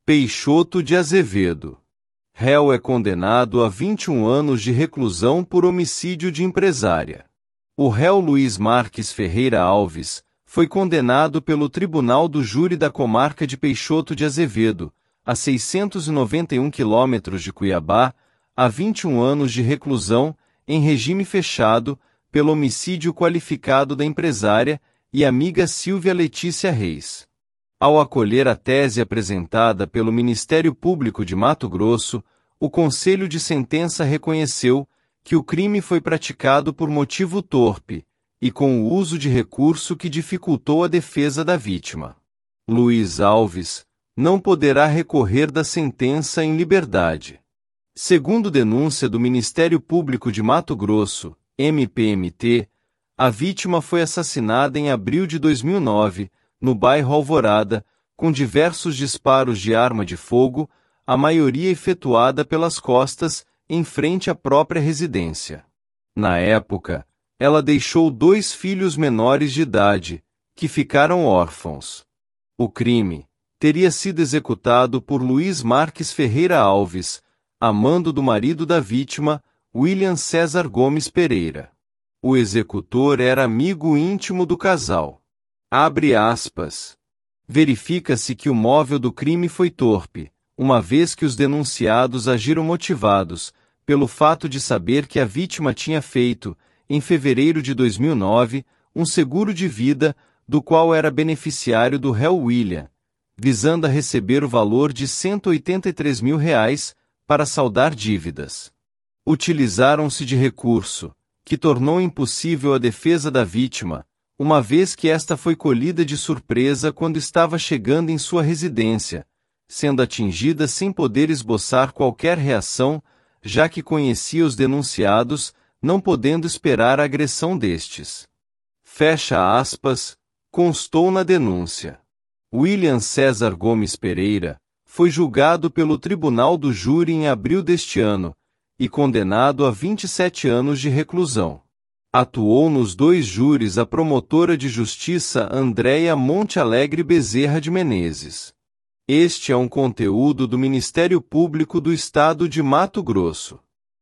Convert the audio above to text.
Peixoto de Azevedo. Réu é condenado a 21 anos de reclusão por homicídio de empresária. O réu Luiz Marques Ferreira Alves foi condenado pelo Tribunal do Júri da Comarca de Peixoto de Azevedo, a 691 quilômetros de Cuiabá, a 21 anos de reclusão, em regime fechado, pelo homicídio qualificado da empresária e amiga Silvia Letícia Reis. Ao acolher a tese apresentada pelo Ministério Público de Mato Grosso, o Conselho de Sentença reconheceu que o crime foi praticado por motivo torpe e com o uso de recurso que dificultou a defesa da vítima. Luiz Alves não poderá recorrer da sentença em liberdade. Segundo denúncia do Ministério Público de Mato Grosso, MPMT, a vítima foi assassinada em abril de 2009, no bairro Alvorada, com diversos disparos de arma de fogo, a maioria efetuada pelas costas, em frente à própria residência. Na época, ela deixou 2 filhos menores de idade, que ficaram órfãos. O crime teria sido executado por Luiz Marques Ferreira Alves, a mando do marido da vítima, William César Gomes Pereira. O executor era amigo íntimo do casal. Abre aspas. Verifica-se que o móvel do crime foi torpe, uma vez que os denunciados agiram motivados, pelo fato de saber que a vítima tinha feito, em fevereiro de 2009, um seguro de vida, do qual era beneficiário do réu William, visando a receber o valor de R$ 183 mil para saldar dívidas. Utilizaram-se de recurso, que tornou impossível a defesa da vítima, uma vez que esta foi colhida de surpresa quando estava chegando em sua residência, sendo atingida sem poder esboçar qualquer reação, já que conhecia os denunciados, não podendo esperar a agressão destes. Fecha aspas, constou na denúncia. William César Gomes Pereira foi julgado pelo Tribunal do Júri em abril deste ano e condenado a 27 anos de reclusão. Atuou nos 2 júris a promotora de justiça Andréia Monte Alegre Bezerra de Menezes. Este é um conteúdo do Ministério Público do Estado de Mato Grosso.